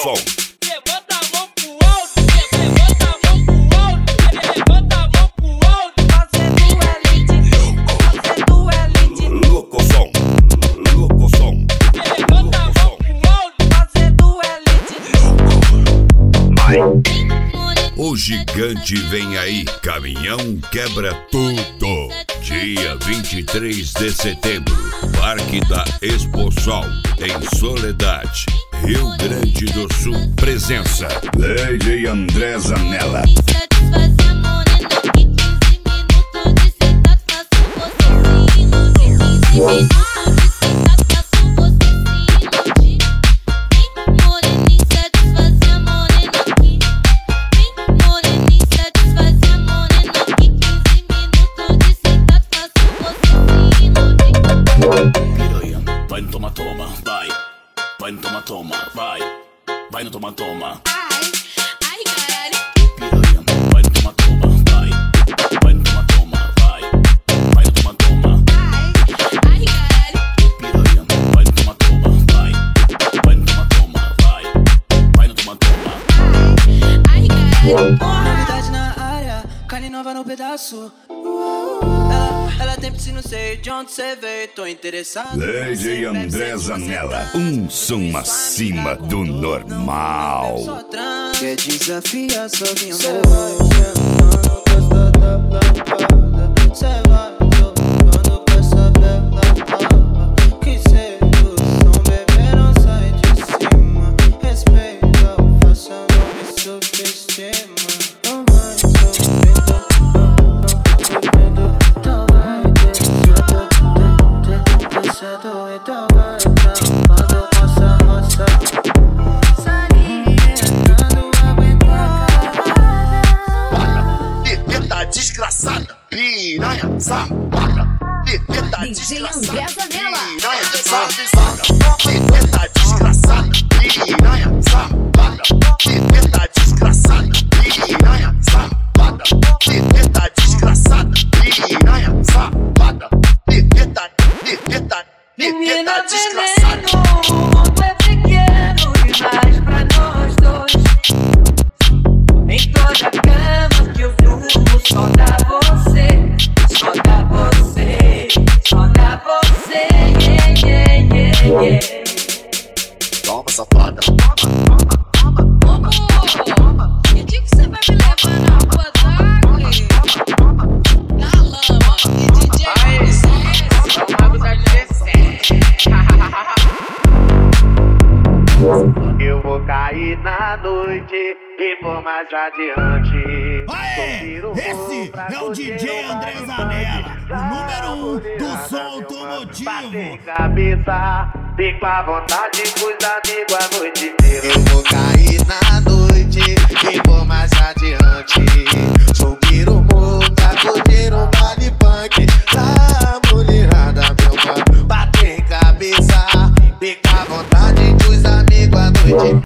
som. Levanta a mão pro alto, levanta a mão pro alto, levanta a mão pro alto. Fazendo elite, fazendo elite. Louco som, louco som. Levanta a mão pro alto, Fazendo elite. O gigante vem aí, caminhão quebra tudo. Dia 23 de setembro, Parque da Exposol, em Soledade, Rio Grande do Sul. Presença DJ André Zanella. Vai no toma, toma, vai. Vai no toma, toma, vai. Vai no toma, toma. ai caralho. Piranha, vai no toma, toma, vai. Vai no toma, toma, vai. Vai no toma, toma. Ai caralho. Piranha, vai no toma, toma, vai. Vai no toma, toma, vai. Vai no toma, toma. Ai caralho. Novidade na área, carne nova no pedaço. Ela tem piscina, não sei de onde você veio, tô interessado. DJ André Zanella, um som acima do normal. Quer desafiar, só vinha Cê vai jogando com essa bela baba. Que sedução, bebê, não sai de cima. Respeita o faça, não me subestima. Não vai sofrendo, então vai descendo, então vai travando nossa roça. Salientando, aguentar. Teta desgraçada, piranha, safada. Teta desgraçada, piranha, safada. Teta desgraçada, piranha, safada. Teta desgraçada, piranha, safada. Teta desgraçada, piranha, safada. Teta desgraçada. O mundo é pequeno demais pra nós dois. Em toda cama que eu durmo, só dá você, só dá você, só dá você, Toma, safada. Que dia que você vai me levar na rua d'água? Na lama, e DJ Eu vou cair na noite e por mais adiante. Aê! Esse é o DJ André Zanella, o número 1 do som automotivo. Bater cabeça, fico à vontade com os amigos a noite inteira. Eu vou cair na noite.